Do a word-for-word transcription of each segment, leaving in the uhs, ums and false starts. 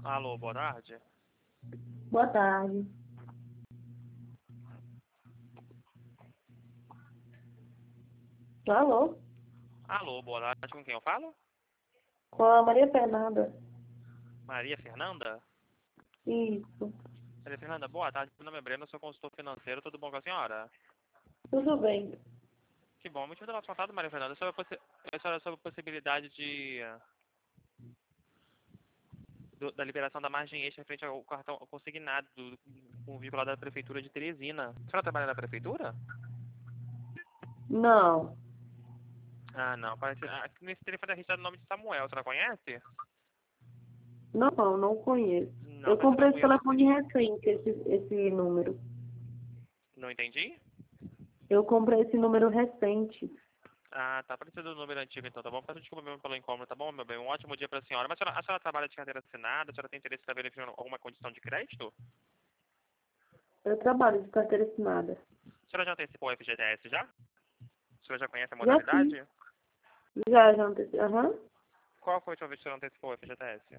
Alô, boa tarde. Boa tarde. Alô? Alô, boa tarde. Com quem eu falo? Com a Maria Fernanda. Maria Fernanda? Isso. Maria Fernanda, boa tarde. Meu nome é Breno, eu sou consultor financeiro. Tudo bom com a senhora? Tudo bem. Que bom. Motivo do nosso contato, Maria Fernanda, é sobre a, possi é sobre a possibilidade de do, da liberação da margem extra frente ao cartão consignado do, com vinculado da Prefeitura de Teresina. A senhora trabalha na Prefeitura? Não. Ah, não. Parece, ah, nesse telefone é registrado o nome de Samuel. A senhora conhece? Não, não conheço. Não, Eu parece que é comprei um esse erro. telefone recente, esse, esse número. Não entendi? Eu comprei esse número recente. Ah, tá parecendo o número antigo então, tá bom? Peço desculpa mesmo pelo incômodo, tá bom, meu bem? Um ótimo dia pra senhora. Mas a senhora, a senhora trabalha de carteira assinada? A senhora tem interesse em estar verificando alguma condição de crédito? Eu trabalho de carteira assinada. A senhora já antecipou o F G T S já? A senhora já conhece a Já fiz. modalidade? Já, já anteci... Aham. Qual foi a última vez que a senhora antecipou o F G T S?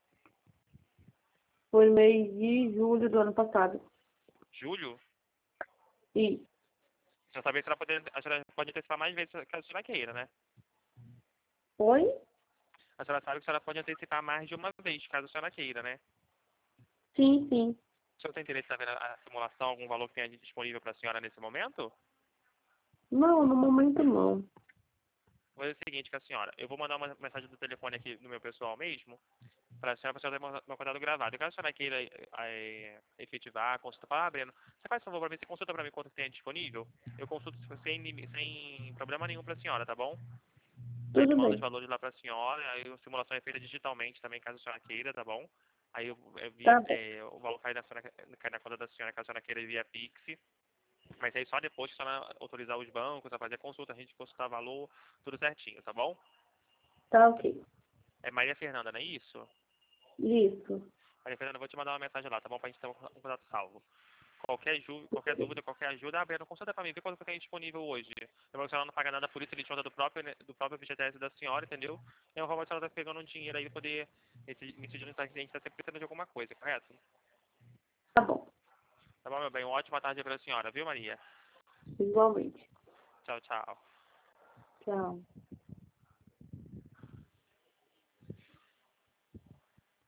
Foi mês de julho do ano passado. Julho? E Já sabia que a senhora pode, a senhora pode antecipar mais vezes caso a senhora queira, né? foi? A senhora sabe que a senhora pode antecipar mais de uma vez, caso a senhora queira, né? Sim, sim. A senhora tem interesse em saber a, a simulação, algum valor que tenha disponível para a senhora nesse momento? Não, no momento não. Vou fazer o seguinte com a senhora. Eu vou mandar uma mensagem do telefone aqui no meu pessoal mesmo, para a senhora, para a senhora ter meu contato gravado. E caso a senhora queira é, efetivar a consulta, fala, ah, Breno, você faz favor para mim, você consulta para mim quanto tem disponível? Eu consulto sem, sem problema nenhum para a senhora, tá bom? Aí eu Tudo mando os bem. valores lá para a senhora, aí a simulação é feita digitalmente também, caso a senhora queira, tá bom? Aí eu, eu via, Tá bom. é, o valor cai na, senhora, cai na conta da senhora, caso a senhora queira via Pix. Mas aí só depois que a senhora autorizar os bancos a fazer a consulta, a gente consultar valor, tudo certinho, tá bom? Tá ok. É Maria Fernanda, não é isso? Isso. Maria Fernanda, eu vou te mandar uma mensagem lá, tá bom? Pra gente ter um um contato salvo. Qualquer, ju qualquer dúvida, qualquer ajuda, abre, não consulta pra mim, vê quanto que tem disponível hoje. Lembra que a senhora não paga nada por isso, ele te manda do próprio, né, do próprio F G T S da senhora, entendeu? E a forma que a senhora tá pegando um dinheiro aí pra poder, esse, nesse dia a gente tá sempre precisando de alguma coisa, correto? Tá bom. Tá bom, meu bem? Uma ótima tarde pra senhora, viu, Maria? Igualmente. Tchau, tchau. Tchau.